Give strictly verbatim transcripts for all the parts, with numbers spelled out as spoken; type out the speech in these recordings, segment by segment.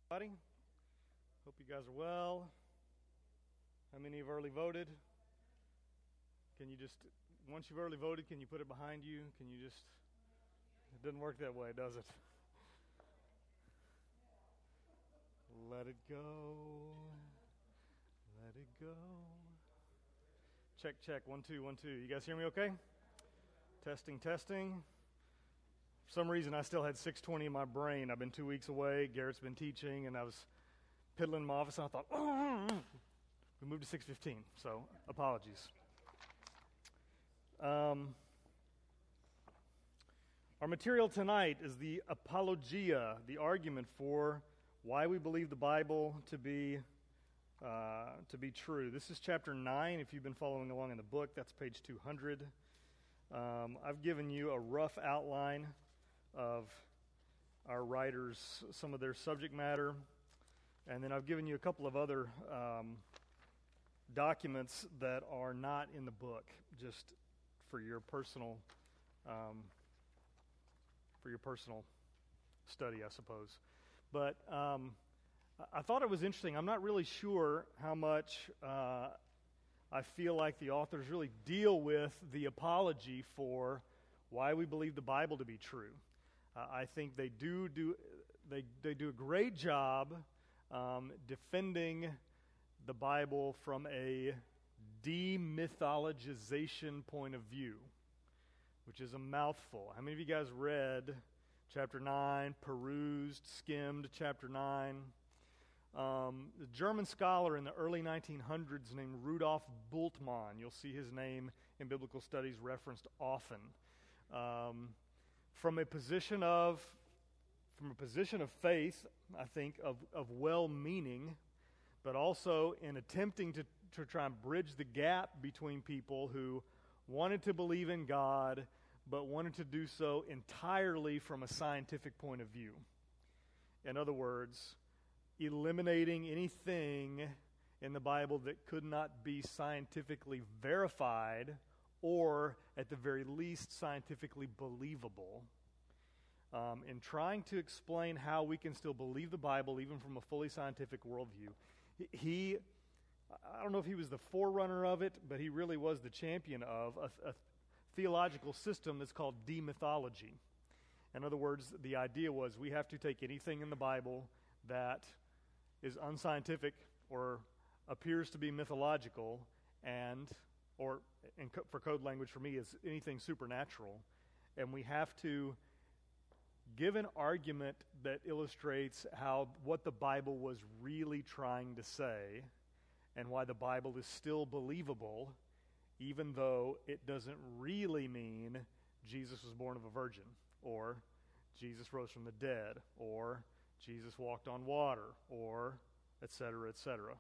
Everybody, hope you guys are well. How many have early voted? Can you just, once you've early voted, can you put it behind you? Can you just, it doesn't work that way, does it? Let it go. Let it go. Check, check, one, two, one, two. You guys hear me okay? Testing, testing. For some reason, I still had six twenty in my brain. I've been two weeks away. Garrett's been teaching, and I was piddling in my office, and I thought, oh, we moved to six fifteen, so apologies. Um, our material tonight is the apologia, the argument for why we believe the Bible to be uh, to be true. This is chapter nine. If you've been following along in the book, that's page two hundred. Um, I've given you a rough outline of our writers, some of their subject matter, and then I've given you a couple of other um, documents that are not in the book, just for your personal um, for your personal study, I suppose. But um, I thought it was interesting. I'm not really sure how much uh, I feel like the authors really deal with the apology for why we believe the Bible to be true. Uh, I think they do do they they do a great job um, defending the Bible from a demythologization point of view, which is a mouthful. How many of you guys read chapter nine, perused, skimmed chapter nine? Um, the German scholar in the early nineteen hundreds named Rudolf Bultmann, you'll see his name in biblical studies referenced often. Um, from a position of from a position of faith, I think, of, of well-meaning, but also in attempting to, to try and bridge the gap between people who wanted to believe in God, but wanted to do so entirely from a scientific point of view. In other words, eliminating anything in the Bible that could not be scientifically verified or, at the very least, scientifically believable, um, in trying to explain how we can still believe the Bible even from a fully scientific worldview. He, I don't know if he was the forerunner of it, but he really was the champion of a, a theological system that's called demythology. In other words, the idea was we have to take anything in the Bible that is unscientific or appears to be mythological, and or in co- for code language for me is anything supernatural, and we have to give an argument that illustrates how what the Bible was really trying to say and why the Bible is still believable, even though it doesn't really mean Jesus was born of a virgin, or Jesus rose from the dead, or Jesus walked on water, or et cetera, et cetera.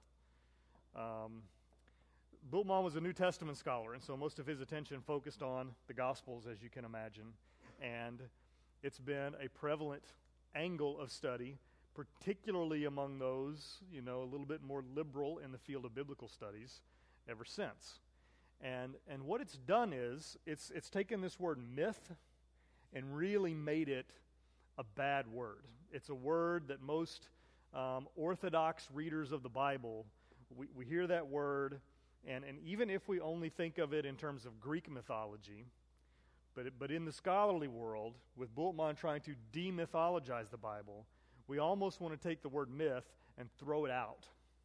Um, Bultmann was a New Testament scholar, and so most of his attention focused on the Gospels, as you can imagine, and it's been a prevalent angle of study, particularly among those, you know, a little bit more liberal in the field of biblical studies ever since. And and what it's done is, it's it's taken this word myth and really made it a bad word. It's a word that most um, Orthodox readers of the Bible, we, we hear that word, and, and even if we only think of it in terms of Greek mythology, but it, but in the scholarly world, with Bultmann trying to demythologize the Bible, we almost want to take the word myth and throw it out.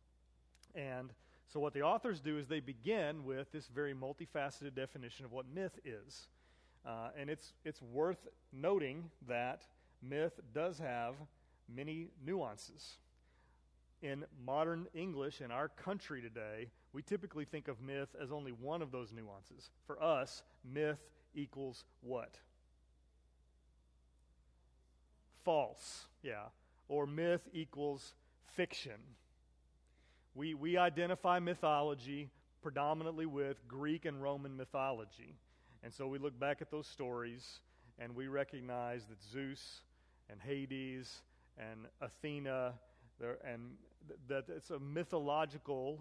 And so what the authors do is they begin with this very multifaceted definition of what myth is. Uh, and it's it's worth noting that myth does have many nuances. In modern English, in our country today, we typically think of myth as only one of those nuances. For us, myth equals what? False, yeah. Or myth equals fiction. We we identify mythology predominantly with Greek and Roman mythology. And so we look back at those stories and we recognize that Zeus and Hades and Athena, and th- that it's a mythological,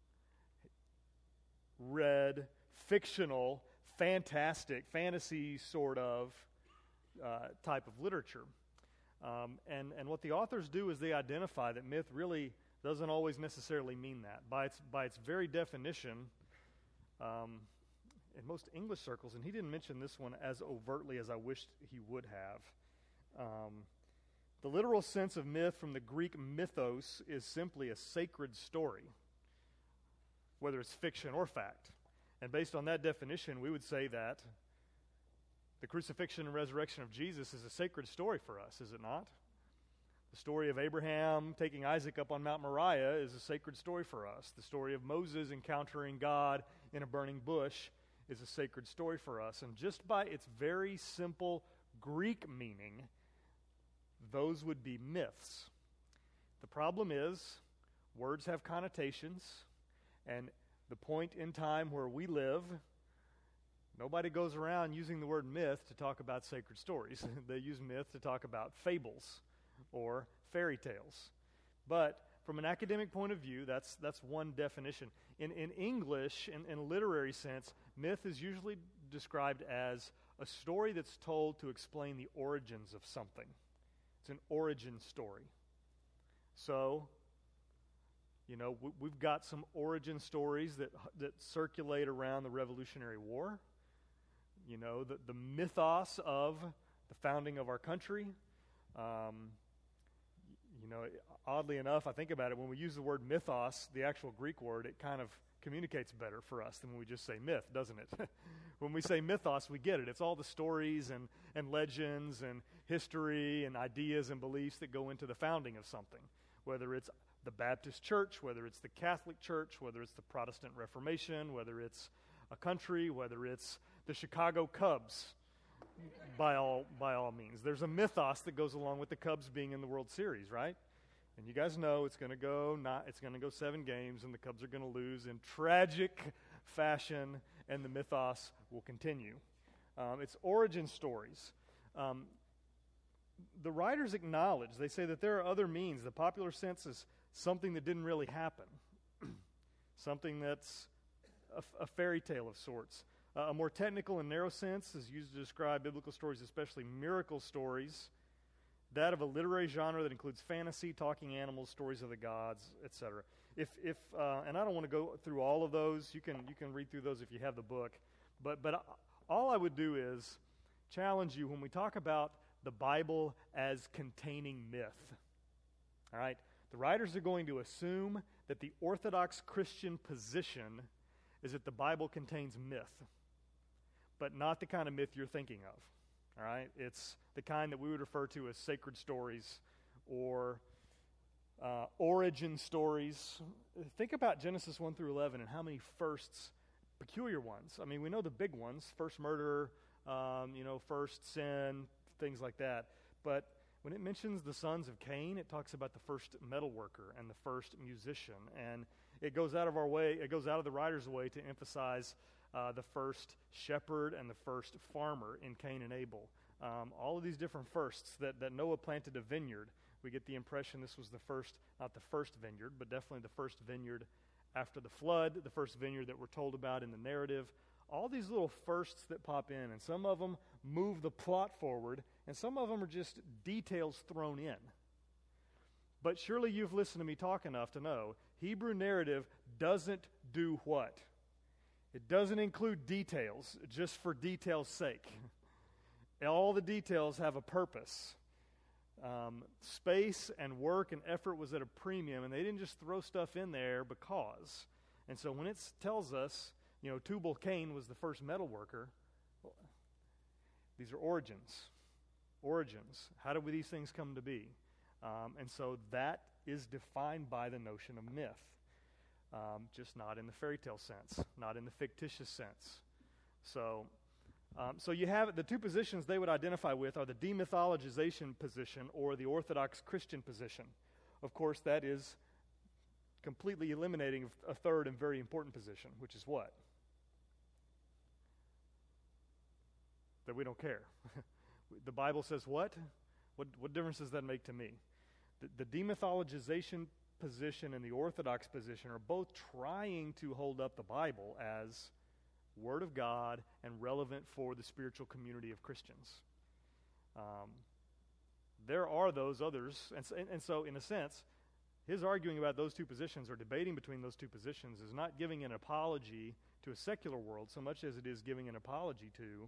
read, fictional, fantastic, fantasy sort of uh, type of literature. Um, and, and what the authors do is they identify that myth really doesn't always necessarily mean that. By its, by its very definition, um, in most English circles, and he didn't mention this one as overtly as I wished he would have, um, the literal sense of myth from the Greek mythos is simply a sacred story, whether it's fiction or fact. And based on that definition, we would say that the crucifixion and resurrection of Jesus is a sacred story for us, is it not? The story of Abraham taking Isaac up on Mount Moriah is a sacred story for us. The story of Moses encountering God in a burning bush is a sacred story for us. And just by its very simple Greek meaning, those would be myths. The problem is, words have connotations, and the point in time where we live, nobody goes around using the word myth to talk about sacred stories. They use myth to talk about fables or fairy tales. But from an academic point of view, that's that's one definition. In, in English, in, in a literary sense, myth is usually described as a story that's told to explain the origins of something. It's an origin story. So, you know, we, we've got some origin stories that that circulate around the Revolutionary War. You know, the, the mythos of the founding of our country. Um, you know, oddly enough, I think about it, when we use the word mythos, the actual Greek word, it kind of communicates better for us than when we just say myth, doesn't it? When we say mythos, we get it. It's all the stories and, and legends and history and ideas and beliefs that go into the founding of something, whether it's the Baptist Church, whether it's the Catholic Church, whether it's the Protestant Reformation, whether it's a country, whether it's the Chicago Cubs, by all by all means. There's a mythos that goes along with the Cubs being in the World Series, right? And you guys know it's going to go not it's going to go seven games, and the Cubs are going to lose in tragic fashion, and the mythos will continue. Um, it's origin stories. Um, the writers acknowledge, they say that there are other means. The popular sense is something that didn't really happen, something that's a, a fairy tale of sorts. Uh, a more technical and narrow sense is used to describe biblical stories, especially miracle stories, that of a literary genre that includes fantasy, talking animals, stories of the gods, et cetera. If, if, uh, and I don't want to go through all of those. You can you can read through those if you have the book. But but all I would do is challenge you when we talk about the Bible as containing myth. All right, the writers are going to assume that the Orthodox Christian position is that the Bible contains myth, but not the kind of myth you're thinking of. All right, it's the kind that we would refer to as sacred stories or uh, origin stories. Think about Genesis one through eleven and how many firsts, peculiar ones. I mean, we know the big ones: first murder, um, you know, first sin, things like that. But when it mentions the sons of Cain, it talks about the first metal worker and the first musician, and it goes out of our way. It goes out of the writer's way to emphasize Uh, the first shepherd and the first farmer in Cain and Abel. Um, all of these different firsts that, that Noah planted a vineyard. We get the impression this was the first, not the first vineyard, but definitely the first vineyard after the flood, the first vineyard that we're told about in the narrative. All these little firsts that pop in, and some of them move the plot forward, and some of them are just details thrown in. But surely you've listened to me talk enough to know Hebrew narrative doesn't do what? It doesn't include details just for detail's sake. All the details have a purpose. Um, space and work and effort was at a premium, and they didn't just throw stuff in there because. And so when it tells us, you know, Tubal Cain was the first metal worker, well, these are origins. Origins. How did these things come to be? Um, and so that is defined by the notion of myth. Um, just not in the fairy tale sense, not in the fictitious sense. So, um, so you have the two positions they would identify with are the demythologization position or the Orthodox Christian position. Of course, that is completely eliminating a third and very important position, which is what? That we don't care. The Bible says what? What, what difference does that make to me? The, the demythologization position and the Orthodox position are both trying to hold up the Bible as Word of God and relevant for the spiritual community of Christians. Um, there are those others. And, and, and so, in a sense, his arguing about those two positions or debating between those two positions is not giving an apology to a secular world so much as it is giving an apology to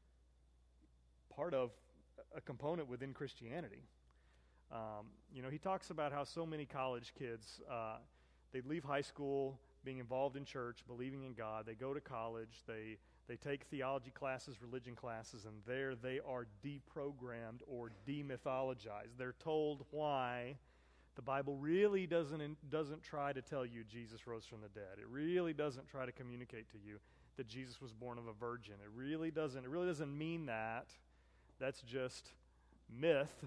part of a component within Christianity. Um, you know, he talks about how so many college kids, uh, they leave high school being involved in church, believing in God. They go to college. They they take theology classes, religion classes, and there they are deprogrammed or demythologized. They're told why the Bible really doesn't doesn't try to tell you Jesus rose from the dead. It really doesn't try to communicate to you that Jesus was born of a virgin. It really doesn't. It really doesn't mean that. That's just myth.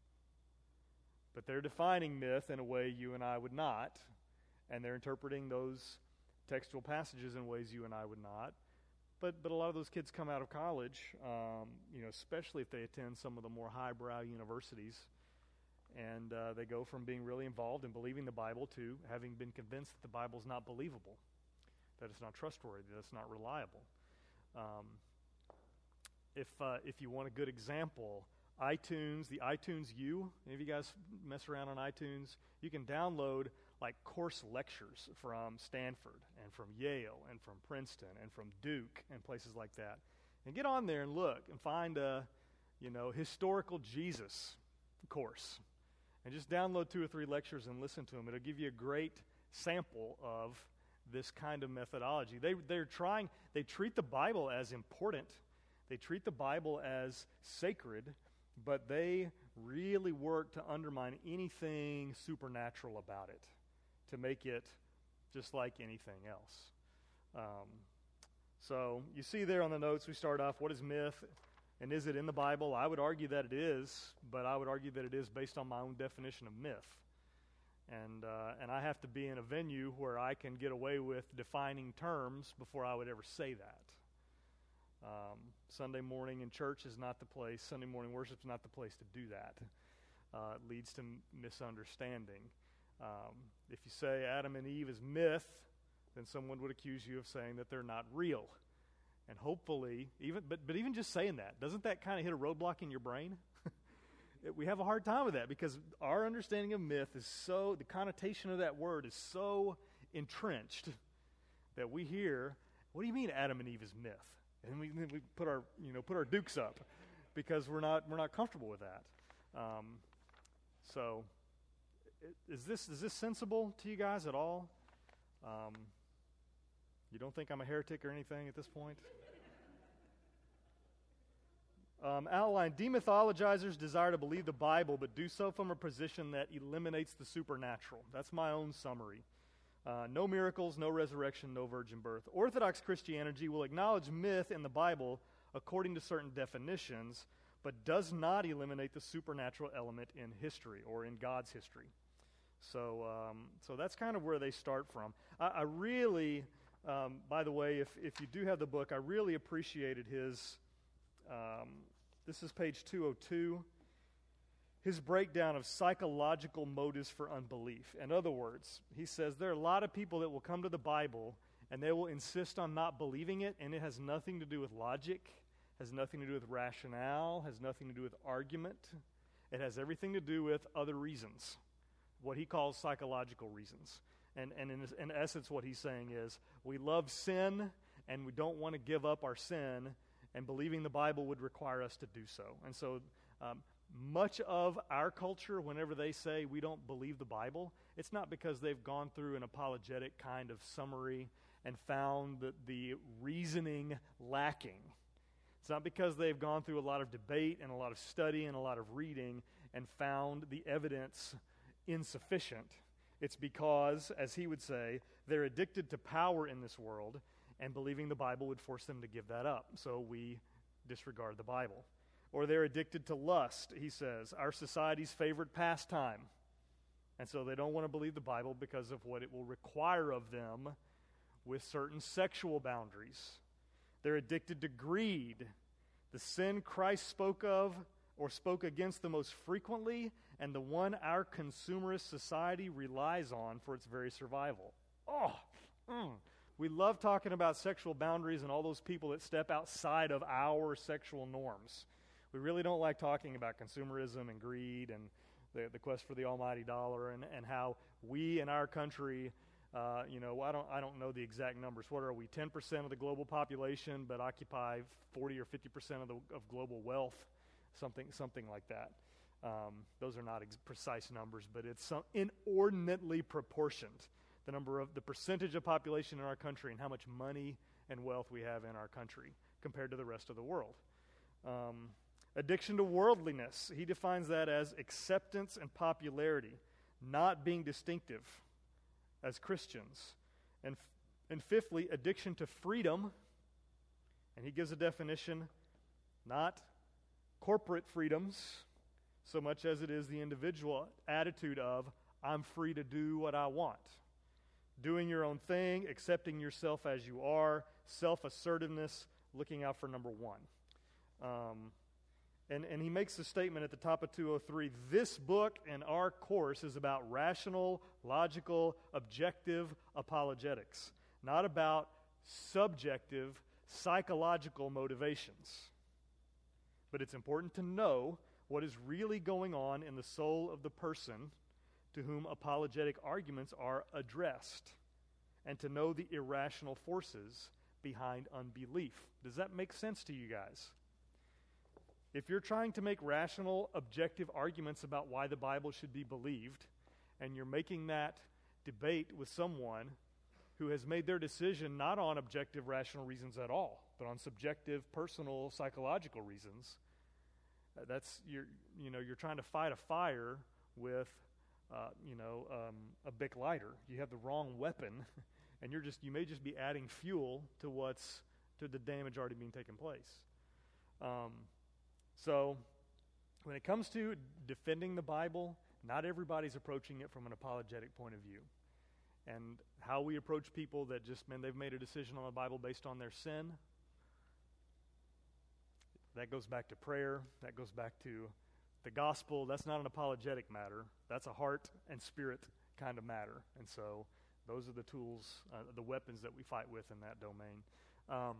But they're defining myth in a way you and I would not, and they're interpreting those textual passages in ways you and I would not. But but a lot of those kids come out of college, um, you know, especially if they attend some of the more highbrow universities, and uh, they go from being really involved in believing the Bible to having been convinced that the Bible's not believable, that it's not trustworthy, that it's not reliable. Um, if uh, if you want a good example, iTunes, the iTunes U, any of you guys mess around on iTunes? You can download like course lectures from Stanford and from Yale and from Princeton and from Duke and places like that. And get on there and look and find a, you know, historical Jesus course. And just download two or three lectures and listen to them. It'll give you a great sample of this kind of methodology. They, they're trying, they treat the Bible as important. They treat the Bible as sacred, but they really work to undermine anything supernatural about it, to make it just like anything else. Um, so you see there on the notes, we start off, what is myth, and is it in the Bible? I would argue that it is, but I would argue that it is based on my own definition of myth. And uh, and I have to be in a venue where I can get away with defining terms before I would ever say that. Um, Sunday morning in church is not the place. Sunday morning worship is not the place to do that. Uh, it leads to m- misunderstanding. Um, if you say Adam and Eve is myth, then someone would accuse you of saying that they're not real. And hopefully, even but but even just saying that, doesn't that kind of hit a roadblock in your brain? it, we have a hard time with that because our understanding of myth is so, the connotation of that word is so entrenched that we hear, what do you mean Adam and Eve is myth? And we, we put our, you know, put our dukes up because we're not we're not comfortable with that. Um, so, is this is this sensible to you guys at all? Um, you don't think I'm a heretic or anything at this point? Um, outline: demythologizers desire to believe the Bible, but do so from a position that eliminates the supernatural. That's my own summary. Uh, no miracles, no resurrection, no virgin birth. Orthodox Christianity will acknowledge myth in the Bible according to certain definitions, but does not eliminate the supernatural element in history or in God's history. So um, so that's kind of where they start from. I, I really, um, by the way, if, if you do have the book, I really appreciated his, um, this is page two oh two, his breakdown of psychological motives for unbelief. In other words, he says there are a lot of people that will come to the Bible and they will insist on not believing it, and it has nothing to do with logic, has nothing to do with rationale, has nothing to do with argument. It has everything to do with other reasons, what he calls psychological reasons. And, and in, in essence, what he's saying is we love sin and we don't want to give up our sin, and believing the Bible would require us to do so. And so um, much of our culture, whenever they say we don't believe the Bible, it's not because they've gone through an apologetic kind of summary and found the, the reasoning lacking. It's not because they've gone through a lot of debate and a lot of study and a lot of reading and found the evidence insufficient. It's because, as he would say, they're addicted to power in this world, and believing the Bible would force them to give that up. So we disregard the Bible. Or they're addicted to lust, he says, our society's favorite pastime. And so they don't want to believe the Bible because of what it will require of them with certain sexual boundaries. They're addicted to greed, the sin Christ spoke of or spoke against the most frequently, and the one our consumerist society relies on for its very survival. Oh, mm. We love talking about sexual boundaries and all those people that step outside of our sexual norms. We really don't like talking about consumerism and greed and the, the quest for the almighty dollar, and, and how we in our country, uh, you know, I don't I don't know the exact numbers. What are we, ten percent of the global population, but occupy forty or fifty percent of the of global wealth, something something like that. Um, those are not ex- precise numbers, but it's some inordinately proportioned, the number of the percentage of population in our country and how much money and wealth we have in our country compared to the rest of the world. Um, addiction to worldliness, he defines that as acceptance and popularity, not being distinctive as Christians. And, f- and fifthly, addiction to freedom, and he gives a definition, not corporate freedoms, so much as it is the individual attitude of, I'm free to do what I want. Doing your own thing, accepting yourself as you are, self-assertiveness, looking out for number one. Um, and, and he makes the statement at the top of two oh three, this book and our course is about rational, logical, objective apologetics, not about subjective, psychological motivations. But it's important to know what is really going on in the soul of the person to whom apologetic arguments are addressed, and to know the irrational forces behind unbelief. Does that make sense to you guys? If you're trying to make rational, objective arguments about why the Bible should be believed, and you're making that debate with someone who has made their decision not on objective, rational reasons at all, but on subjective, personal, psychological reasons, that's you're you know you're trying to fight a fire with uh, you know um, a Bic lighter. You have the wrong weapon, and you're just you may just be adding fuel to what's to the damage already being taken place. Um, so, when it comes to defending the Bible, not everybody's approaching it from an apologetic point of view. And how we approach people that just, man, they've made a decision on the Bible based on their sin, that goes back to prayer, that goes back to the gospel. That's not an apologetic matter. That's a heart and spirit kind of matter. And so those are the tools, uh, the weapons that we fight with in that domain. Um,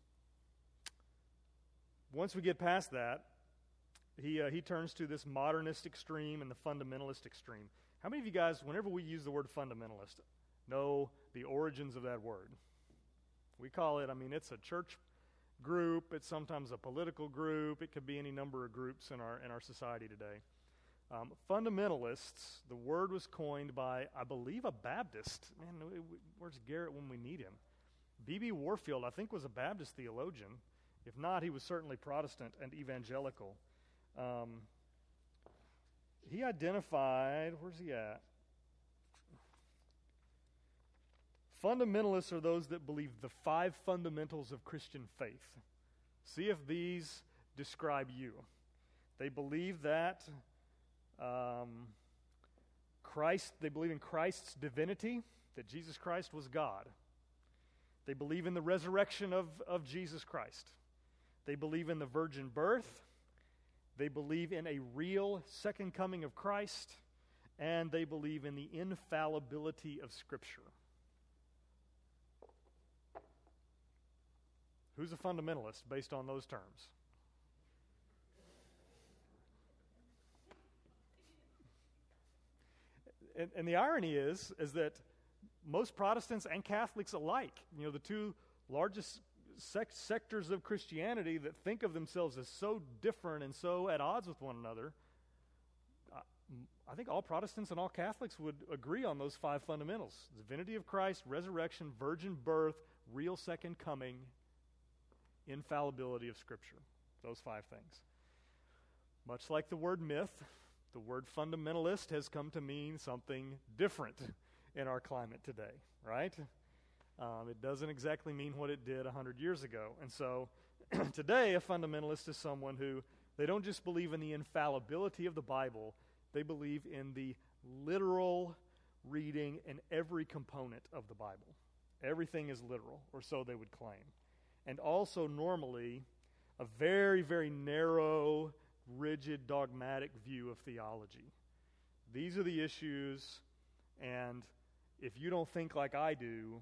once we get past that, he uh, he turns to this modernist extreme and the fundamentalist extreme. How many of you guys, whenever we use the word fundamentalist, know the origins of that word? We call it, I mean, it's a church group, it's sometimes a political group, it could be any number of groups in our in our society today. Um, fundamentalists, the word was coined by, I believe, a Baptist. Man, where's Garrett when we need him? B B Warfield, I think, was a Baptist theologian. If not, he was certainly Protestant and evangelical. Um, he identified, where's he at? Fundamentalists are those that believe the five fundamentals of Christian faith. See if these describe you. They believe that um, Christ, they believe in Christ's divinity, that Jesus Christ was God. They believe in the resurrection of, of Jesus Christ. They believe in the virgin birth. They believe in a real second coming of Christ. And they believe in the infallibility of Scripture. Who's a fundamentalist based on those terms? And, and the irony is, is that most Protestants and Catholics alike, you know, the two largest sec- sectors of Christianity that think of themselves as so different and so at odds with one another, uh, I think all Protestants and all Catholics would agree on those five fundamentals: divinity of Christ, resurrection, virgin birth, real second coming, infallibility of Scripture. Those five things. Much like the word myth, the word fundamentalist has come to mean something different in our climate today, right? Um, it doesn't exactly mean what it did one hundred years ago. And so today, a fundamentalist is someone who, they don't just believe in the infallibility of the Bible, they believe in the literal reading in every component of the Bible. Everything is literal, or so they would claim. And also, normally, a very, very narrow, rigid, dogmatic view of theology. These are the issues, and if you don't think like I do,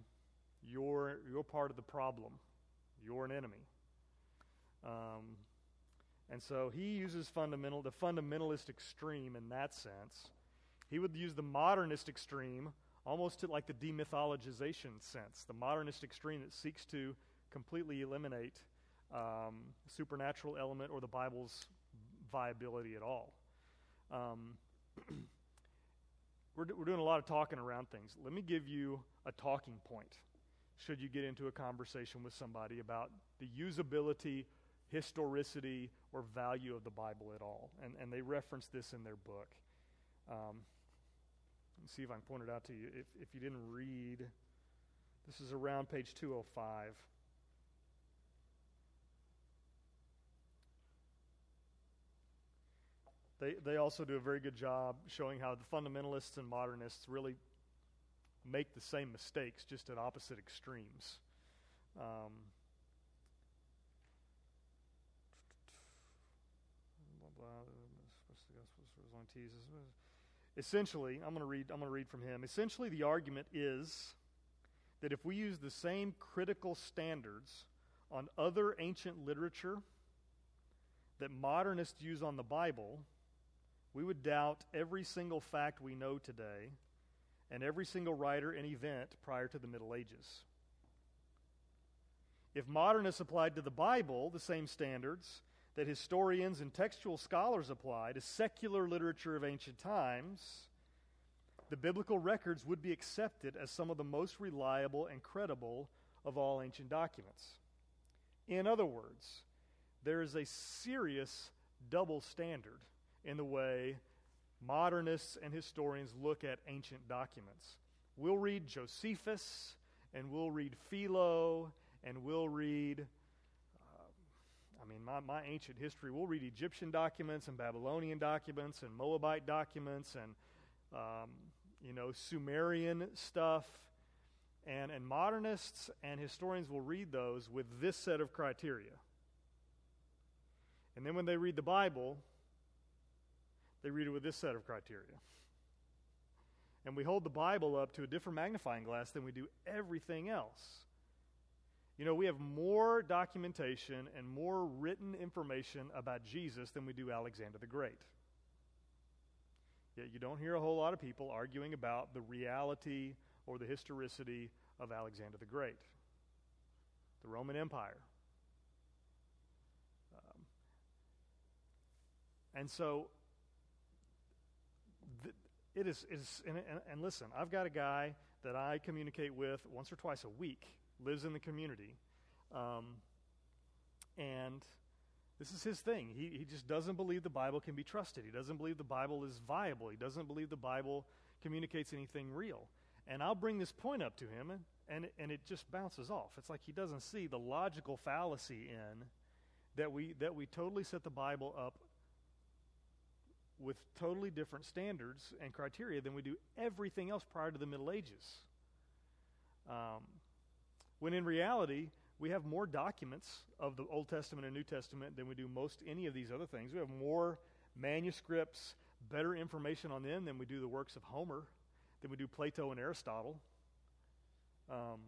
you're you're part of the problem. You're an enemy. Um, And so he uses fundamental, the fundamentalist extreme in that sense. He would use the modernist extreme almost to like the demythologization sense, the modernist extreme that seeks to completely eliminate um, supernatural element or the Bible's viability at all. Um, we're, we're doing a lot of talking around things. Let me give you a talking point should you get into a conversation with somebody about the usability, historicity, or value of the Bible at all. And, and they reference this in their book. Um, let me see if I can point it out to you. If, if you didn't read, this is around page two oh five. They, they also do a very good job showing how the fundamentalists and modernists really make the same mistakes, just at opposite extremes. Um, Essentially, I'm going to read. I'm going to read from him. Essentially, the argument is that if we use the same critical standards on other ancient literature that modernists use on the Bible, we would doubt every single fact we know today and every single writer and event prior to the Middle Ages. If modernists applied to the Bible the same standards that historians and textual scholars apply to secular literature of ancient times, the biblical records would be accepted as some of the most reliable and credible of all ancient documents. In other words, there is a serious double standard in the way modernists and historians look at ancient documents. We'll read Josephus, and we'll read Philo, and we'll read, uh, I mean, my, my ancient history, we'll read Egyptian documents and Babylonian documents and Moabite documents and, um, you know, Sumerian stuff. And, and modernists and historians will read those with this set of criteria. And then when they read the Bible, they read it with this set of criteria. And we hold the Bible up to a different magnifying glass than we do everything else. You know, we have more documentation and more written information about Jesus than we do Alexander the Great. Yet you don't hear a whole lot of people arguing about the reality or the historicity of Alexander the Great, the Roman Empire. Um, and so, th- it is, it is and, and, and listen, I've got a guy that I communicate with once or twice a week, lives in the community, um, and this is his thing. He, he just doesn't believe the Bible can be trusted. He doesn't believe the Bible is viable. He doesn't believe the Bible communicates anything real. And I'll bring this point up to him, and, and, it, and it just bounces off. It's like he doesn't see the logical fallacy in that we that we totally set the Bible up with totally different standards and criteria than we do everything else prior to the Middle Ages. Um, when in reality, we have more documents of the Old Testament and New Testament than we do most any of these other things. We have more manuscripts, better information on them than we do the works of Homer, than we do Plato and Aristotle. Um,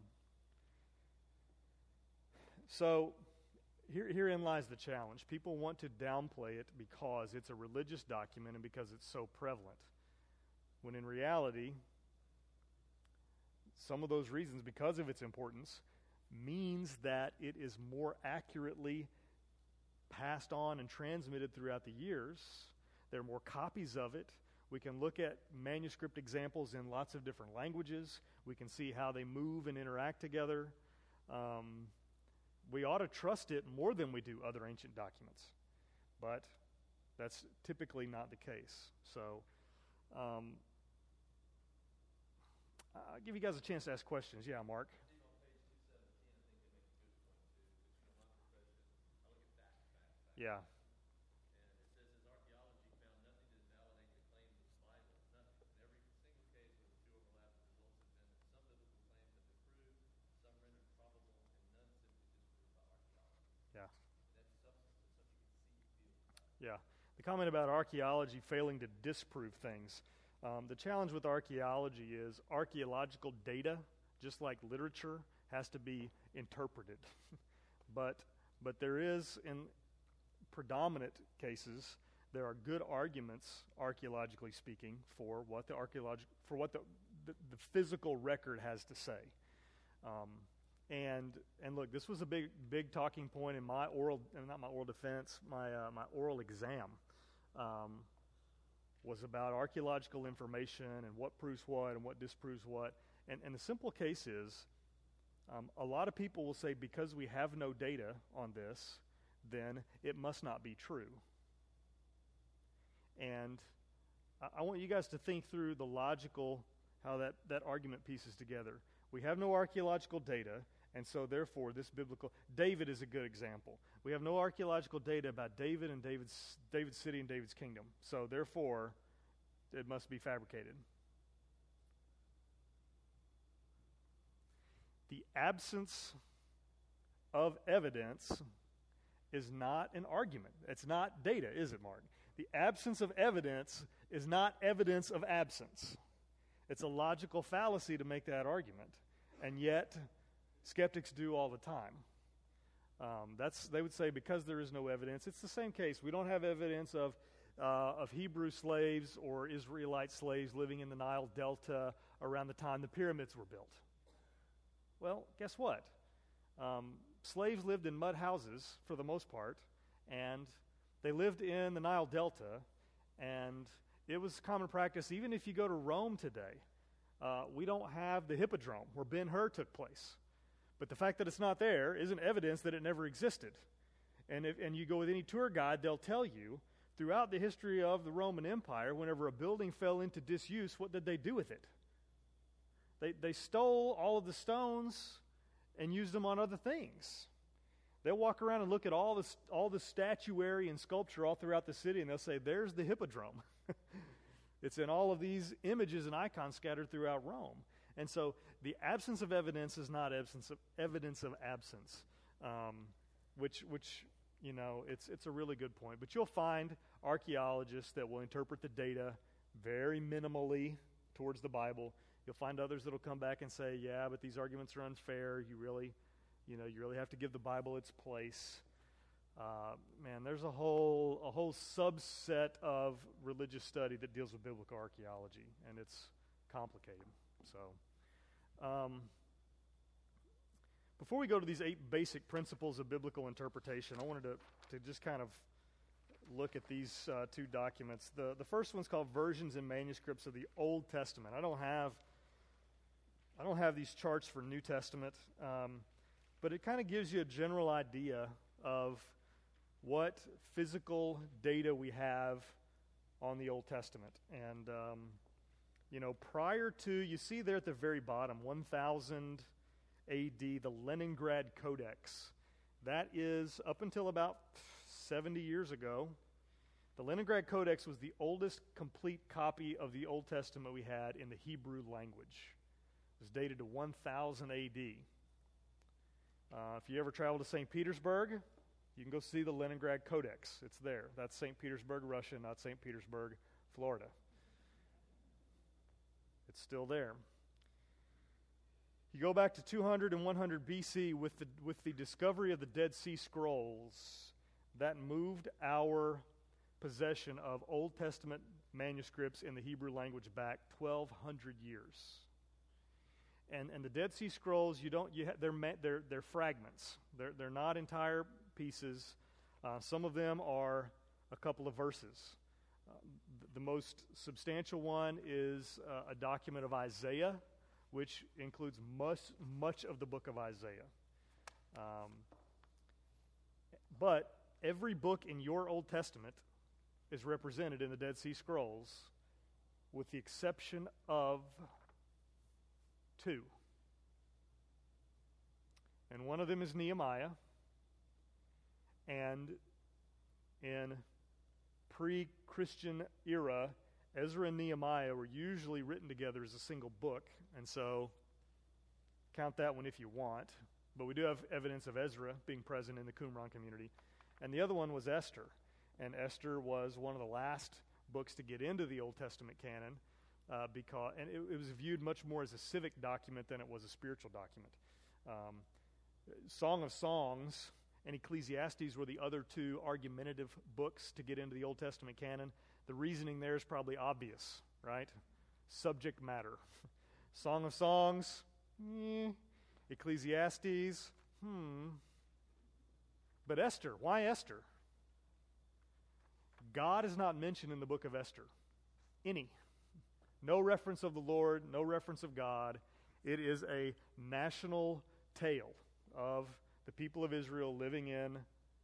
so here, herein lies the challenge. People want to downplay it because it's a religious document and because it's so prevalent. When in reality, some of those reasons, because of its importance, means that it is more accurately passed on and transmitted throughout the years. There are more copies of it. We can look at manuscript examples in lots of different languages. We can see how they move and interact together. Um, we ought to trust it more than we do other ancient documents. But that's typically not the case. So um, I'll give you guys a chance to ask questions. Yeah, Mark? Yeah. Yeah. Yeah. The comment about archaeology failing to disprove things. Um, the challenge with archaeology is archaeological data, just like literature, has to be interpreted. but but there is in predominant cases, there are good arguments, archaeologically speaking, for what the archaeological for what the, the the physical record has to say. Um, and and look, this was a big big talking point in my oral, not my oral defense, my uh, my oral exam. Um, was about archaeological information and what proves what and what disproves what. And, and the simple case is, um, a lot of people will say, because we have no data on this, then it must not be true. And I, I want you guys to think through the logical, how that, that argument pieces together. We have no archaeological data, and so therefore this biblical, David is a good example. We have no archaeological data about David and David's David's city and David's kingdom. So therefore, it must be fabricated. The absence of evidence is not an argument. It's not data, is it, Mark? The absence of evidence is not evidence of absence. It's a logical fallacy to make that argument, and yet skeptics do all the time. Um, that's they would say because there is no evidence. It's the same case. We don't have evidence of uh, of Hebrew slaves or Israelite slaves living in the Nile Delta around the time the pyramids were built. Well, guess what? Um, slaves lived in mud houses for the most part, and they lived in the Nile Delta, and it was common practice. Even if you go to Rome today, uh, we don't have the Hippodrome where Ben-Hur took place. But the fact that it's not there isn't evidence that it never existed. And if and you go with any tour guide, they'll tell you, throughout the history of the Roman Empire, whenever a building fell into disuse, what did they do with it? They they stole all of the stones and used them on other things. They'll walk around and look at all this all the statuary and sculpture all throughout the city, and they'll say, there's the Hippodrome. It's in all of these images and icons scattered throughout Rome. And so the absence of evidence is not absence of evidence of absence, um, which, which you know, it's it's a really good point. But you'll find archaeologists that will interpret the data very minimally towards the Bible. You'll find others that will come back and say, yeah, but these arguments are unfair. You really, you know, you really have to give the Bible its place. Uh, man, there's a whole a whole subset of religious study that deals with biblical archaeology, and it's complicated. So, um, before we go to these eight basic principles of biblical interpretation, I wanted to, to just kind of look at these uh, two documents. The the first one's called Versions and Manuscripts of the Old Testament. I don't have I don't have these charts for New Testament, um, but it kind of gives you a general idea of what physical data we have on the Old Testament. And um, you know, prior to, you see there at the very bottom, one thousand A D, the Leningrad Codex. That is up until about seventy years ago. The Leningrad Codex was the oldest complete copy of the Old Testament we had in the Hebrew language. It was dated to one thousand A D. Uh, if you ever travel to Saint Petersburg, you can go see the Leningrad Codex. It's there. That's Saint Petersburg, Russia, not Saint Petersburg, Florida. It's still there. You go back to two hundred and one hundred B C with the with the discovery of the Dead Sea Scrolls. That moved our possession of Old Testament manuscripts in the Hebrew language back twelve hundred years. And and the Dead Sea Scrolls, you don't you ha, they're they're they're fragments. They're they're not entire pieces. Uh, some of them are a couple of verses. Uh, the, the most substantial one is uh, a document of Isaiah, which includes much much of the book of Isaiah. Um, but every book in your Old Testament is represented in the Dead Sea Scrolls, with the exception of two. And one of them is Nehemiah. And in pre-Christian era, Ezra and Nehemiah were usually written together as a single book. And so count that one if you want. But we do have evidence of Ezra being present in the Qumran community. And the other one was Esther. And Esther was one of the last books to get into the Old Testament canon, uh, because and it, it was viewed much more as a civic document than it was a spiritual document. Um, Song of Songs and Ecclesiastes were the other two argumentative books to get into the Old Testament canon. The reasoning there is probably obvious, right? Subject matter. Song of Songs, eh. Ecclesiastes, hmm. But Esther, why Esther? God is not mentioned in the book of Esther. Any. No reference of the Lord, no reference of God. It is a national tale of the people of Israel living in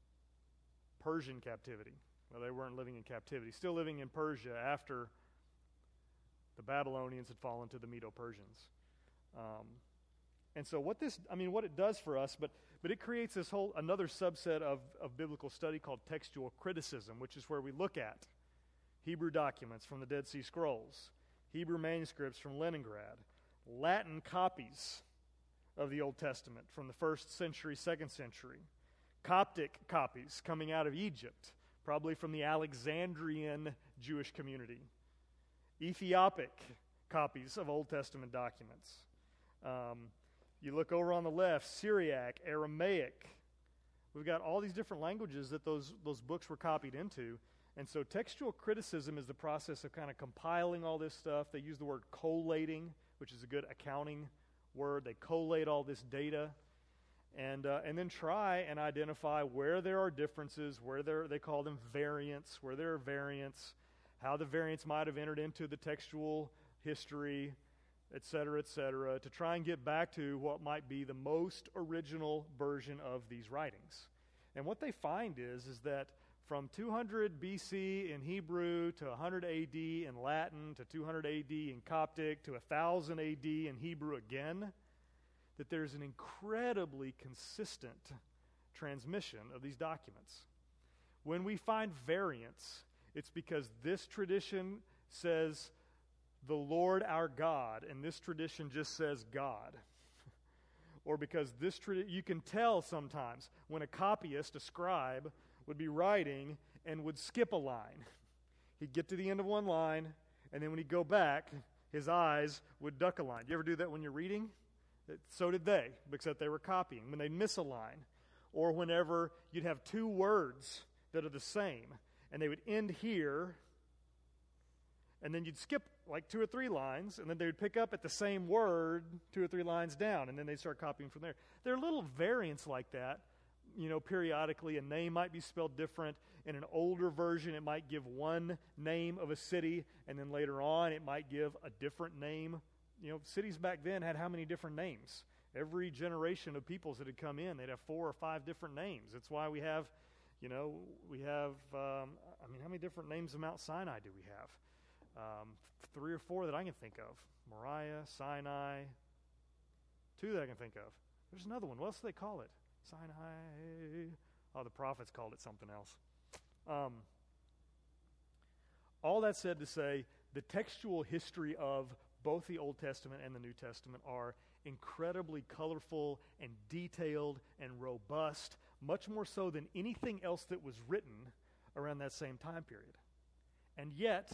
Persian captivity. Well, they weren't living in captivity. Still living in Persia after the Babylonians had fallen to the Medo-Persians. Um, and so what this, I mean, what it does for us, but but it creates this whole, another subset of, of biblical study called textual criticism, which is where we look at Hebrew documents from the Dead Sea Scrolls, Hebrew manuscripts from Leningrad, Latin copies of the Old Testament from the first century, second century, Coptic copies coming out of Egypt, probably from the Alexandrian Jewish community, Ethiopic copies of Old Testament documents. Um, you look over on the left, Syriac, Aramaic. We've got all these different languages that those, those books were copied into. And so textual criticism is the process of kind of compiling all this stuff. They use the word collating, which is a good accounting word. They collate all this data and uh, and then try and identify where there are differences, where there they call them variants, where there are variants, how the variants might have entered into the textual history, et cetera, et cetera, to try and get back to what might be the most original version of these writings. And what they find is, is that from two hundred B C in Hebrew to one hundred A D in Latin to two hundred A D in Coptic to one thousand A D in Hebrew again, that there's an incredibly consistent transmission of these documents. When we find variants, it's because this tradition says the Lord our God, and this tradition just says God. Or because this tradition, you can tell sometimes when a copyist, a scribe, would be writing and would skip a line. He'd get to the end of one line, and then when he'd go back, his eyes would duck a line. Do you ever do that when you're reading? So did they, except they were copying. When they'd miss a line, or whenever you'd have two words that are the same, and they would end here, and then you'd skip like two or three lines, and then they would pick up at the same word two or three lines down, and then they'd start copying from there. There are little variants like that. You know, periodically a name might be spelled different. In an older version, it might give one name of a city, and then later on it might give a different name. You know, cities back then had how many different names? Every generation of peoples that had come in, they'd have four or five different names. That's why we have, you know, we have, um, I mean, how many different names of Mount Sinai do we have? Um, three or four that I can think of. Moriah, Sinai, two that I can think of. There's another one. What else do they call it? Sinai. Oh, the prophets called it something else. Um, all that said to say, the textual history of both the Old Testament and the New Testament are incredibly colorful and detailed and robust, much more so than anything else that was written around that same time period. And yet,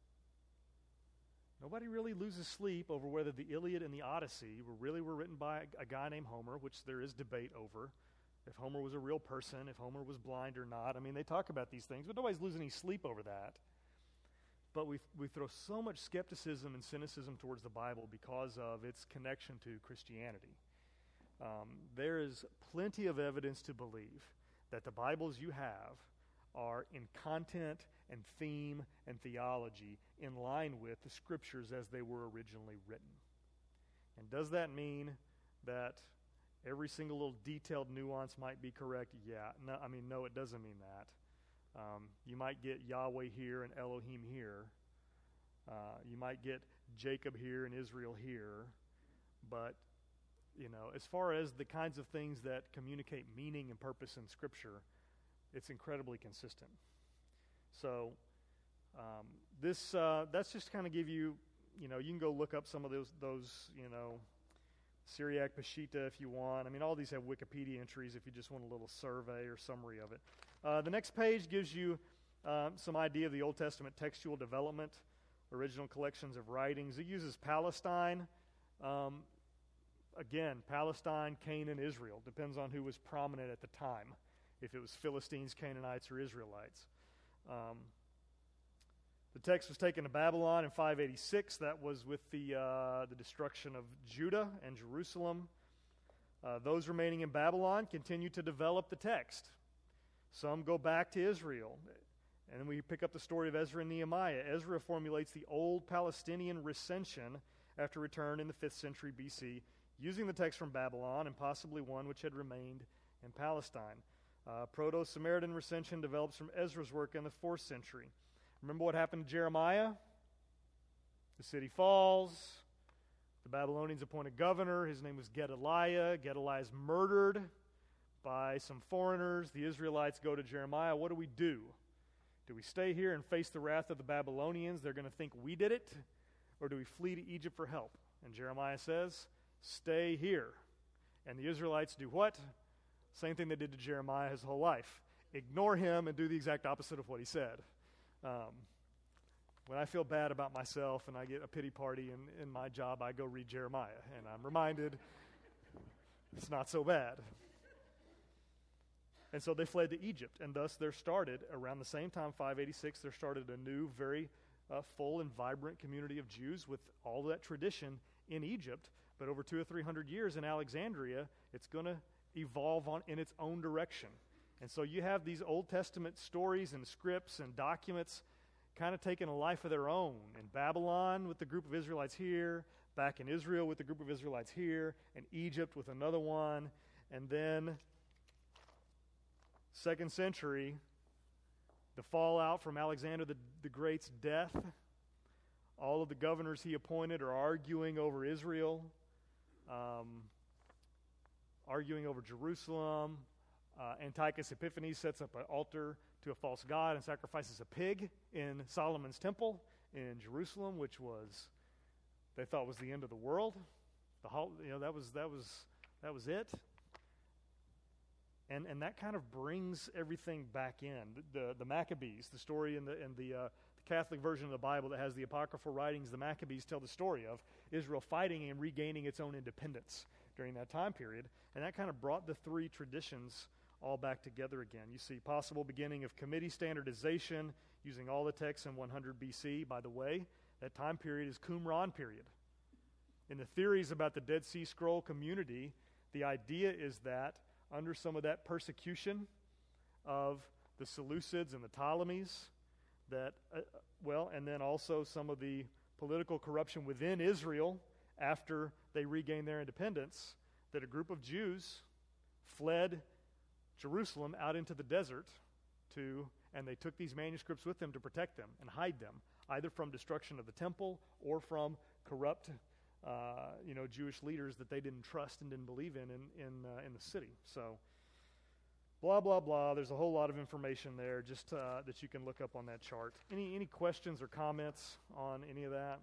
nobody really loses sleep over whether the Iliad and the Odyssey were really were written by a, a guy named Homer, which there is debate over. If Homer was a real person, if Homer was blind or not. I mean, they talk about these things, but nobody's losing any sleep over that. But we we throw so much skepticism and cynicism towards the Bible because of its connection to Christianity. Um, there is plenty of evidence to believe that the Bibles you have are in content and theme and theology in line with the Scriptures as they were originally written. And does that mean that every single little detailed nuance might be correct? Yeah. No, I mean, no, it doesn't mean that. Um, you might get Yahweh here and Elohim here. Uh, you might get Jacob here and Israel here. But, you know, as far as the kinds of things that communicate meaning and purpose in Scripture, it's incredibly consistent. So um, this uh, that's just kind of give you, you know, you can go look up some of those, those you know, Syriac Peshitta if you want. I mean, all these have Wikipedia entries if you just want a little survey or summary of it. Uh, the next page gives you um, some idea of the Old Testament textual development, original collections of writings. It uses Palestine. Um, again, Palestine, Canaan, Israel. Depends on who was prominent at the time. if it was Philistines, Canaanites, or Israelites. Um, the text was taken to Babylon in five eighty-six. That was with the, uh, the destruction of Judah and Jerusalem. Uh, those remaining in Babylon continue to develop the text. Some go back to Israel. And then we pick up the story of Ezra and Nehemiah. Ezra formulates the old Palestinian recension after return in the fifth century B C, using the text from Babylon and possibly one which had remained in Palestine. Uh, Proto-Samaritan recension develops from Ezra's work in the fourth century. Remember what happened to Jeremiah? The city falls. The Babylonians appoint a governor. His name was Gedaliah. Gedaliah is murdered by some foreigners. The Israelites go to Jeremiah. What do we do? Do we stay here and face the wrath of the Babylonians? They're going to think we did it. Or do we flee to Egypt for help? And Jeremiah says, stay here. And the Israelites do what? Same thing they did to Jeremiah his whole life. Ignore him and do the exact opposite of what he said. Um, when I feel bad about myself and I get a pity party in, in my job, I go read Jeremiah. And I'm reminded it's not so bad. And so they fled to Egypt. And thus there started, around the same time, five eighty-six, there started a new, very uh, full and vibrant community of Jews with all that tradition in Egypt. But over two or three hundred years in Alexandria, it's going to evolve on in its own direction. And so you have these Old Testament stories and scripts and documents kind of taking a life of their own. In Babylon with the group of Israelites here, back in Israel with the group of Israelites here, in Egypt with another one, and then second century, the fallout from Alexander the, the Great's death. All of the governors he appointed are arguing over Israel, um, arguing over Jerusalem. Uh, Antiochus Epiphanes sets up an altar to a false god and sacrifices a pig in Solomon's temple in Jerusalem, which was they thought was the end of the world. The whole, you know, that was that was that was it. And and that kind of brings everything back in. The the Maccabees, the story in the in the, uh, the Catholic version of the Bible that has the apocryphal writings, the Maccabees tell the story of Israel fighting and regaining its own independence during that time period. And that kind of brought the three traditions all back together again. You see possible beginning of committee standardization using all the texts in one hundred B C. By the way, that time period is Qumran period. In the theories about the Dead Sea Scroll community, the idea is that under some of that persecution of the Seleucids and the Ptolemies, that, uh, well, and then also some of the political corruption within Israel after they regained their independence, that a group of Jews fled Jerusalem out into the desert to, and they took these manuscripts with them to protect them and hide them, either from destruction of the temple or from corrupt, uh, you know, Jewish leaders that they didn't trust and didn't believe in in in, uh, in the city. So, blah blah blah. There's a whole lot of information there, just uh, that you can look up on that chart. Any any questions or comments on any of that?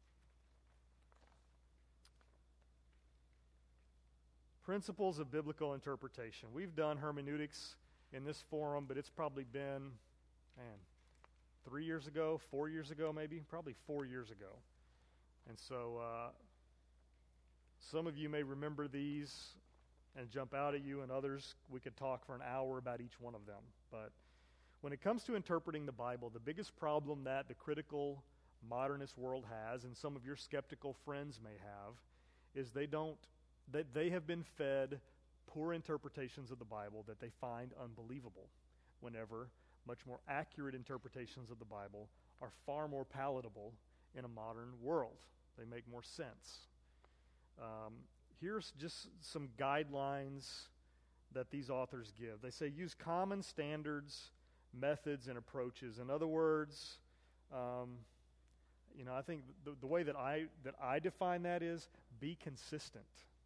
Principles of biblical interpretation. We've done hermeneutics in this forum, but it's probably been, man, three years ago, four years ago maybe, probably four years ago. And so uh, some of you may remember these and jump out at you, and others, we could talk for an hour about each one of them. But when it comes to interpreting the Bible, the biggest problem that the critical modernist world has, and some of your skeptical friends may have, is they don't that they have been fed poor interpretations of the Bible that they find unbelievable, whenever much more accurate interpretations of the Bible are far more palatable in a modern world. They make more sense. Um, here's just some guidelines that these authors give. They say use common standards, methods, and approaches. In other words, um, you know, I think the, the way that I that I define that is be consistent.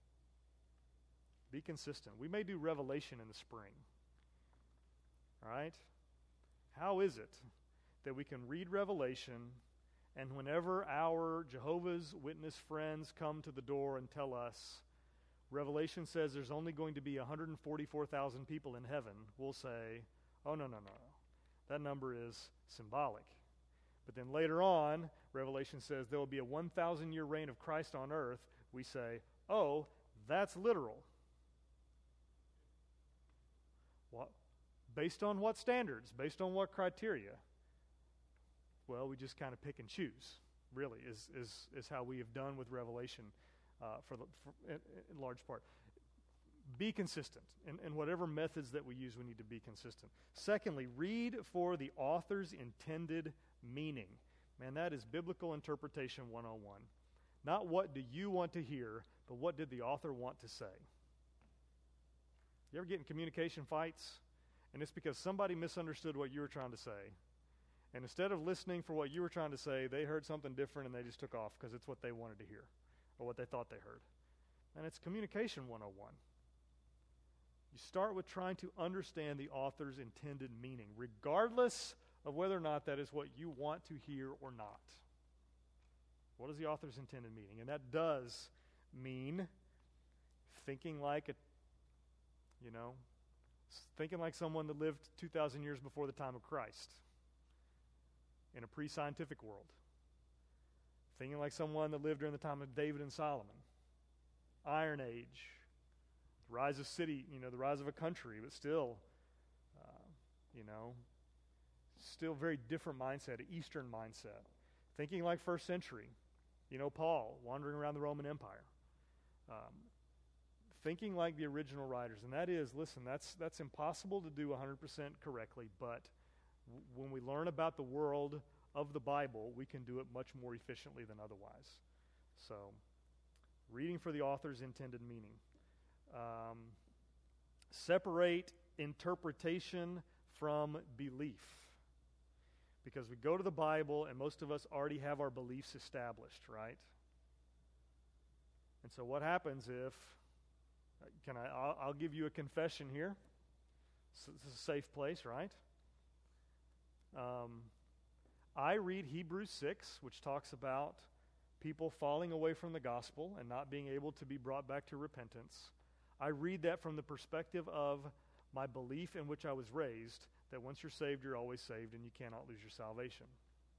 Be consistent. We may do Revelation in the spring. All right? How is it that we can read Revelation, and whenever our Jehovah's Witness friends come to the door and tell us, Revelation says there's only going to be one hundred forty-four thousand people in heaven, we'll say, oh, no, no, no. That number is symbolic. But then later on, Revelation says there will be a one thousand year reign of Christ on earth. We say, oh, that's literal. What? Based on what standards? Based on what criteria? Well, we just kind of pick and choose, really, is is, is how we have done with Revelation uh, for, the, for in, in large part. Be consistent. In, in whatever methods that we use, we need to be consistent. Secondly, read for the author's intended meaning. Man, that is biblical interpretation one oh one. Not what do you want to hear, but what did the author want to say? You ever get in communication fights? And it's because somebody misunderstood what you were trying to say. And instead of listening for what you were trying to say, they heard something different and they just took off because it's what they wanted to hear or what they thought they heard. And it's communication one oh one. You start with trying to understand the author's intended meaning, regardless of whether or not that is what you want to hear or not. What is the author's intended meaning? And that does mean thinking like a, you know, thinking like someone that lived two thousand years before the time of Christ in a pre-scientific world. Thinking like someone that lived during the time of David and Solomon. Iron Age. The rise of city, you know, the rise of a country, but still, uh, you know, still very different mindset, an Eastern mindset. Thinking like first century. You know, Paul, wandering around the Roman Empire. Um, thinking like the original writers. And that is, listen, that's that's impossible to do one hundred percent correctly, but w- when we learn about the world of the Bible, we can do it much more efficiently than otherwise. So, reading for the author's intended meaning. Um, separate interpretation from belief. Because we go to the Bible and most of us already have our beliefs established, right? And so what happens if, can I, I'll, I'll give you a confession here. So this is a safe place, right? Um, I read Hebrews six, which talks about people falling away from the gospel and not being able to be brought back to repentance. I read that from the perspective of my belief in which I was raised, that once you're saved, you're always saved, and you cannot lose your salvation.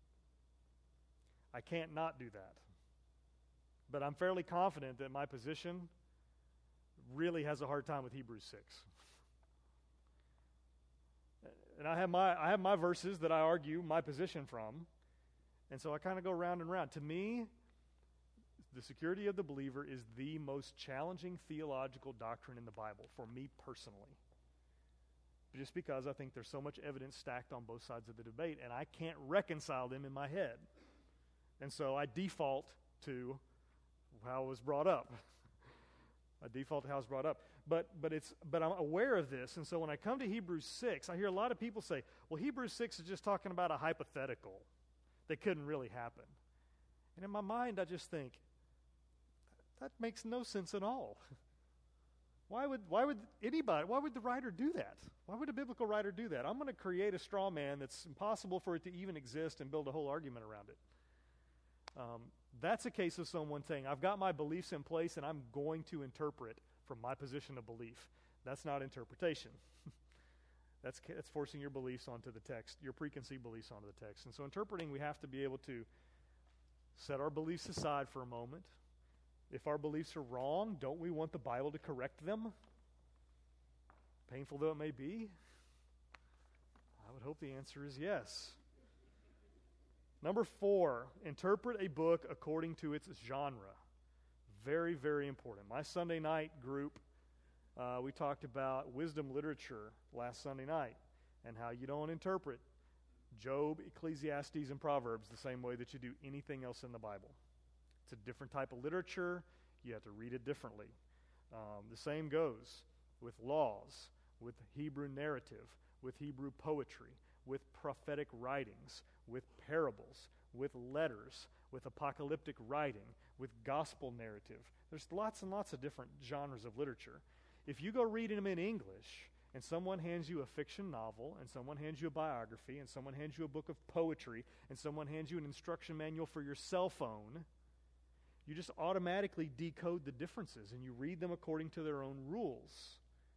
I can't not do that. But I'm fairly confident that my position really has a hard time with Hebrews six. And I have my I have my verses that I argue my position from, and so I kind of go round and round. To me, the security of the believer is the most challenging theological doctrine in the Bible, for me personally. Just because I think there's so much evidence stacked on both sides of the debate, and I can't reconcile them in my head. And so I default to how it was brought up. I default to how it's brought up. But but it's but I'm aware of this, and so when I come to Hebrews six, I hear a lot of people say, well, Hebrews six is just talking about a hypothetical that couldn't really happen. And in my mind, I just think, that makes no sense at all. Why would why would anybody, why would the writer do that? Why would a biblical writer do that? I'm going to create a straw man that's impossible for it to even exist and build a whole argument around it. Um, that's a case of someone saying, I've got my beliefs in place and I'm going to interpret from my position of belief. That's not interpretation. that's, that's forcing your beliefs onto the text, your preconceived beliefs onto the text. And so interpreting, we have to be able to set our beliefs aside for a moment. If our beliefs are wrong, don't we want the Bible to correct them? Painful though it may be? I would hope the answer is yes. Number four, interpret a book according to its genre. Very, very important. My Sunday night group, uh, we talked about wisdom literature last Sunday night and how you don't interpret Job, Ecclesiastes, and Proverbs the same way that you do anything else in the Bible. It's a different type of literature. You have to read it differently. Um, the same goes with laws, with Hebrew narrative, with Hebrew poetry, with prophetic writings, with parables, with letters, with apocalyptic writing, with gospel narrative. There's lots and lots of different genres of literature. If you go reading them in English, and someone hands you a fiction novel, and someone hands you a biography, and someone hands you a book of poetry, and someone hands you an instruction manual for your cell phone, you just automatically decode the differences and you read them according to their own rules.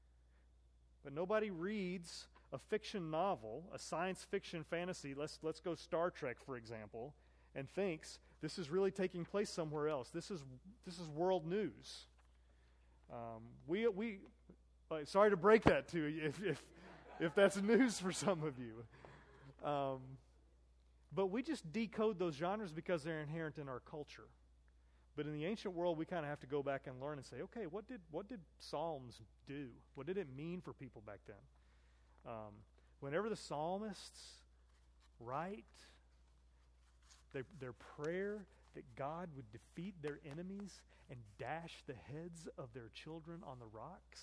But nobody reads a fiction novel, a science fiction fantasy, let's let's go Star Trek, for example, and thinks this is really taking place somewhere else. This is this is world news. Um, we we uh, sorry to break that to you. If, if if that's news for some of you. Um, but we just decode those genres because they're inherent in our culture. But in the ancient world, we kind of have to go back and learn and say, okay, what did what did Psalms do? What did it mean for people back then? Um, whenever the psalmists write their, their prayer that God would defeat their enemies and dash the heads of their children on the rocks.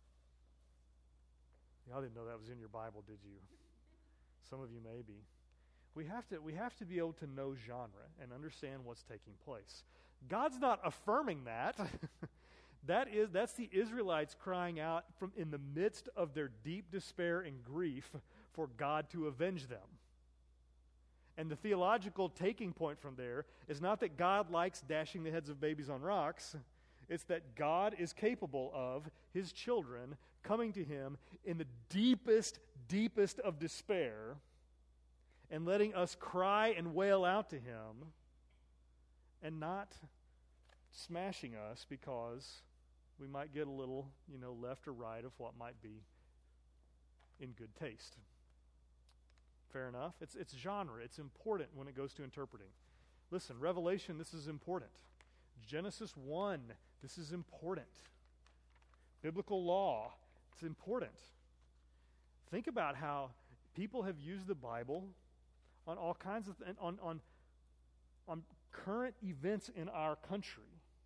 Y'all didn't know that was in your Bible, did you? Some of you maybe. We have to we have to be able to know genre and understand what's taking place. God's not affirming that. that is that's the Israelites crying out from in the midst of their deep despair and grief for God to avenge them. And the theological taking point from there is not that God likes dashing the heads of babies on rocks. It's that God is capable of his children coming to him in the deepest, deepest of despair and letting us cry and wail out to him and not smashing us because we might get a little, you know, left or right of what might be in good taste. Fair enough? It's it's genre. It's important when it goes to interpreting. Listen, Revelation, this is important. Genesis one, this is important. Biblical law, it's important. Think about how people have used the Bible on all kinds of th- on on on current events in our country.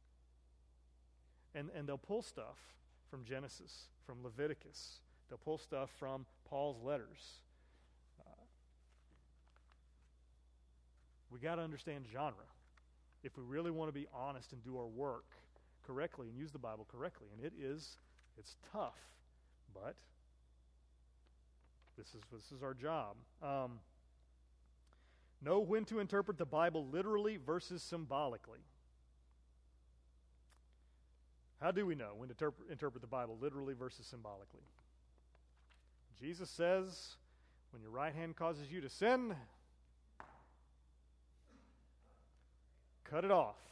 And and they'll pull stuff from Genesis, from Leviticus. They'll pull stuff from Paul's letters. We got to understand genre if we really want to be honest and do our work correctly and use the Bible correctly. And it is, it's tough, but this is this is our job. Um, know when to interpret the Bible literally versus symbolically. How do we know when to interpret, interpret the Bible literally versus symbolically? Jesus says, when your right hand causes you to sin, cut it off.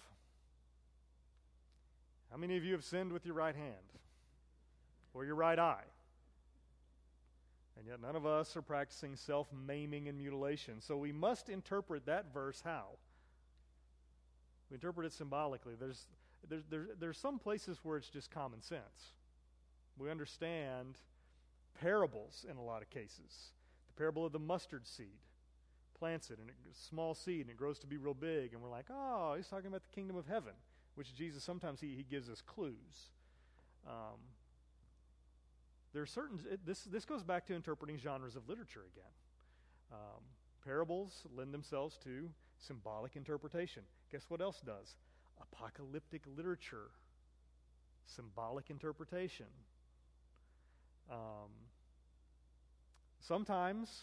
How many of you have sinned with your right hand or your right eye? And yet none of us are practicing self-maiming and mutilation. So we must interpret that verse how? We interpret it symbolically. There's, there's, there's, there's some places where it's just common sense. We understand parables in a lot of cases. The parable of the mustard seed. Plants it, and it's a small seed, and it grows to be real big, and we're like, oh, he's talking about the kingdom of heaven, which Jesus, sometimes he, he gives us clues. Um, there are certain, it, this, this goes back to interpreting genres of literature again. Um, parables lend themselves to symbolic interpretation. Guess what else does? Apocalyptic literature, symbolic interpretation. Um, sometimes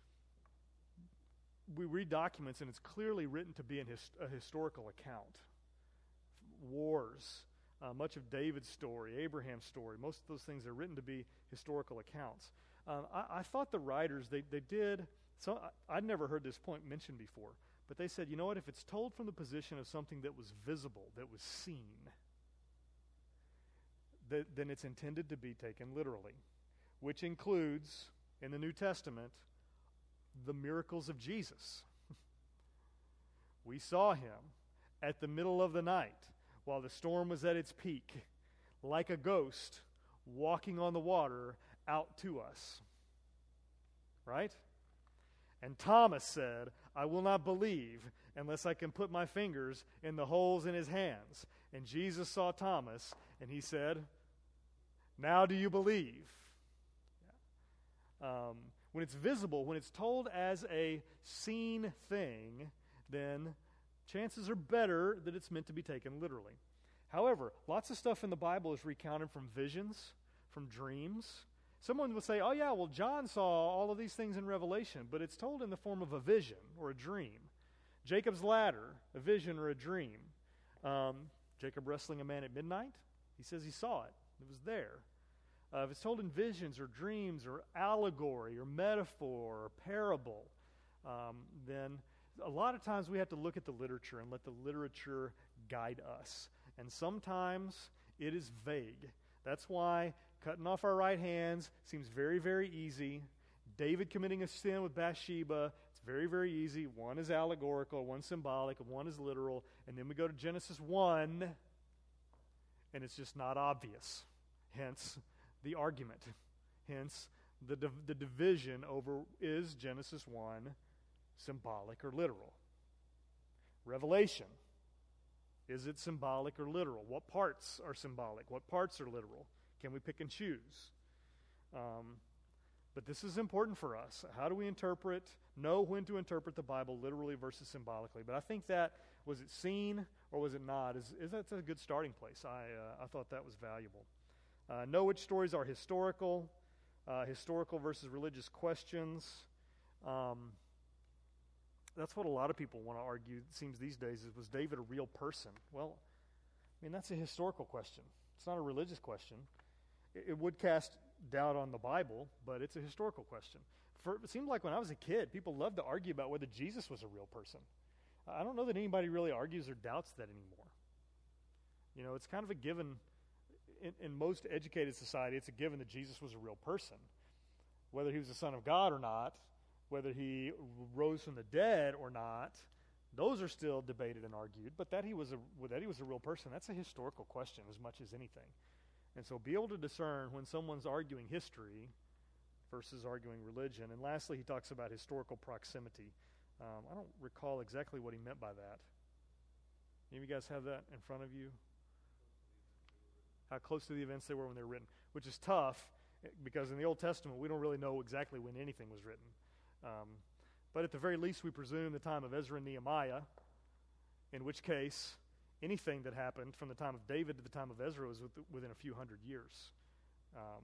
we read documents and it's clearly written to be an his, a historical account. Wars, uh, much of David's story, Abraham's story, most of those things are written to be historical accounts. Um, I, I thought the writers, they, they did, so I, I'd never heard this point mentioned before, but they said, you know what, if it's told from the position of something that was visible, that was seen, that, then it's intended to be taken literally, which includes, in the New Testament, the miracles of Jesus. We saw him at the middle of the night while the storm was at its peak, like a ghost walking on the water out to us. Right? And Thomas said, I will not believe unless I can put my fingers in the holes in his hands. And Jesus saw Thomas and he said, now do you believe? Um, When it's visible, when it's told as a seen thing, then chances are better that it's meant to be taken literally. However, lots of stuff in the Bible is recounted from visions, from dreams. Someone would say, oh yeah, well John saw all of these things in Revelation, but it's told in the form of a vision or a dream. Jacob's ladder, a vision or a dream. Um, Jacob wrestling a man at midnight, he says he saw it. It was there. Uh, if it's told in visions or dreams or allegory or metaphor or parable, um, then a lot of times we have to look at the literature and let the literature guide us. And sometimes it is vague. That's why cutting off our right hands seems very, very easy. David committing a sin with Bathsheba, it's very, very easy. One is allegorical, one symbolic, and one is literal. And then we go to Genesis one, and it's just not obvious. Hence, the argument. Hence, the, div- the division over is Genesis one symbolic or literal. Revelation. Is it symbolic or literal? What parts are symbolic? What parts are literal? Can we pick and choose? Um, but this is important for us. How do we interpret, know when to interpret the Bible literally versus symbolically? But I think that, was it seen or was it not? Is, is that a good starting place? I, uh, I thought that was valuable. Uh, know which stories are historical, uh, historical versus religious questions. Um, That's what a lot of people want to argue, it seems these days, is was David a real person? Well, I mean, that's a historical question. It's not a religious question. It, it would cast doubt on the Bible, but it's a historical question. For, it seemed like when I was a kid, people loved to argue about whether Jesus was a real person. I don't know that anybody really argues or doubts that anymore. You know, it's kind of a given, in, in most educated society, it's a given that Jesus was a real person. Whether he was the Son of God or not, whether he rose from the dead or not, those are still debated and argued. But that he was a that he was a real person, that's a historical question as much as anything. And so be able to discern when someone's arguing history versus arguing religion. And lastly, he talks about historical proximity. Um, I don't recall exactly what he meant by that. Any of you guys have that in front of you? How close to the events they were when they were written, which is tough because in the Old Testament we don't really know exactly when anything was written. Um, but at the very least, we presume the time of Ezra and Nehemiah, in which case anything that happened from the time of David to the time of Ezra was within a few hundred years. Um,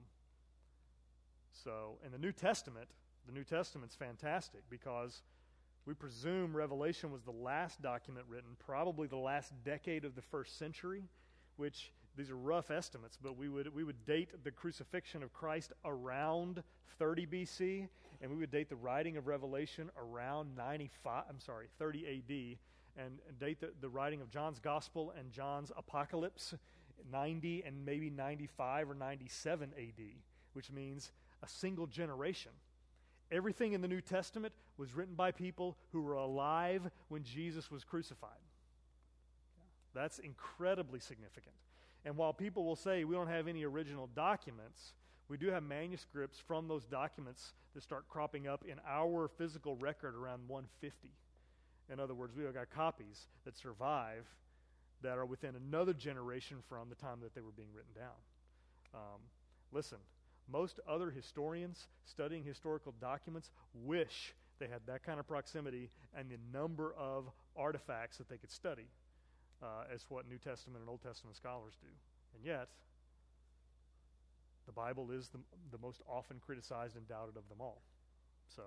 so in the New Testament, the New Testament's fantastic because we presume Revelation was the last document written, probably the last decade of the first century, which these are rough estimates, but we would we would date the crucifixion of Christ around thirty B C, and we would date the writing of Revelation around ninety-five, I'm sorry, thirty A D, and, and date the, the writing of John's Gospel and John's Apocalypse ninety and maybe ninety-five or ninety-seven A D, which means a single generation. Everything in the New Testament was written by people who were alive when Jesus was crucified. That's incredibly significant. And while people will say we don't have any original documents, we do have manuscripts from those documents that start cropping up in our physical record around one fifty. In other words, we've got copies that survive that are within another generation from the time that they were being written down. Um, listen, most other historians studying historical documents wish they had that kind of proximity and the number of artifacts that they could study. Uh, as what New Testament and Old Testament scholars do. And yet, the Bible is the, the most often criticized and doubted of them all. So,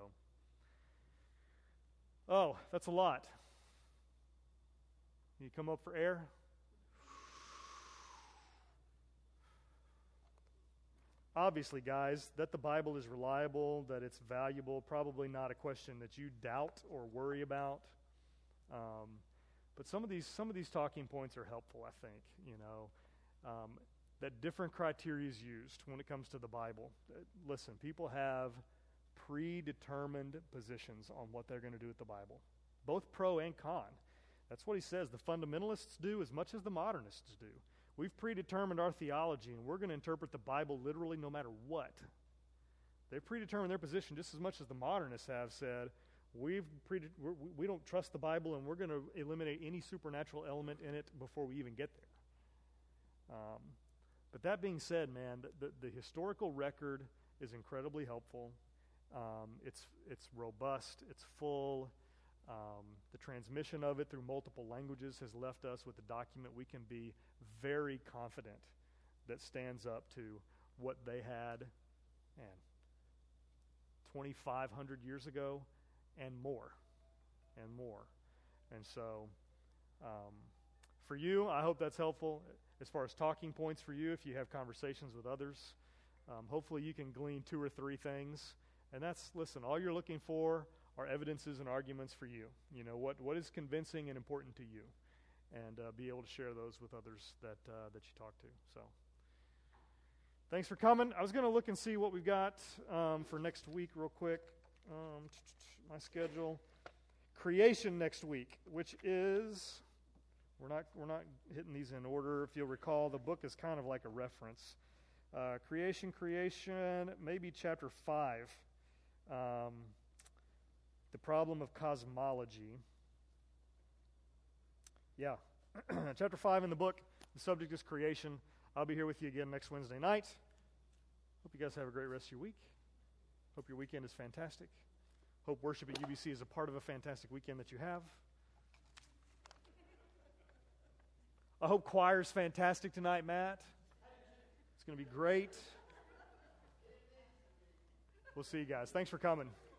oh, that's a lot. You come up for air? Obviously, guys, that the Bible is reliable, that it's valuable, probably not a question that you doubt or worry about. Um, But some of these some of these talking points are helpful, I think, you know, um, that different criteria is used when it comes to the Bible. Uh, listen, people have predetermined positions on what they're going to do with the Bible, both pro and con. That's what he says. The fundamentalists do as much as the modernists do. We've predetermined our theology, and we're going to interpret the Bible literally no matter what. They've predetermined their position just as much as the modernists have said, We've pre- we're, we don't trust the Bible, and we're going to eliminate any supernatural element in it before we even get there. Um, but that being said, man, the, the, the historical record is incredibly helpful. Um, it's it's robust. It's full. Um, the transmission of it through multiple languages has left us with a document we can be very confident that stands up to what they had, man, twenty-five hundred years ago. And more, and more. And so, um, for you, I hope that's helpful as far as talking points for you if you have conversations with others. Um, hopefully you can glean two or three things. And that's, listen, all you're looking for are evidences and arguments for you. You know, what, what is convincing and important to you. And uh, be able to share those with others that, uh, that you talk to. So, Thanks for coming. I was going to look and see what we've got um, for next week real quick. Um, my schedule. Creation next week, which is, we're not we're not hitting these in order. If you'll recall, the book is kind of like a reference. Uh, creation, creation, maybe chapter five. Um, the problem of cosmology. Yeah, chapter five in the book. The subject is creation. I'll be here with you again next Wednesday night. Hope you guys have a great rest of your week. Hope your weekend is fantastic. Hope worship at U B C is a part of a fantastic weekend that you have. I hope choir's fantastic tonight, Matt. It's going to be great. We'll see you guys. Thanks for coming.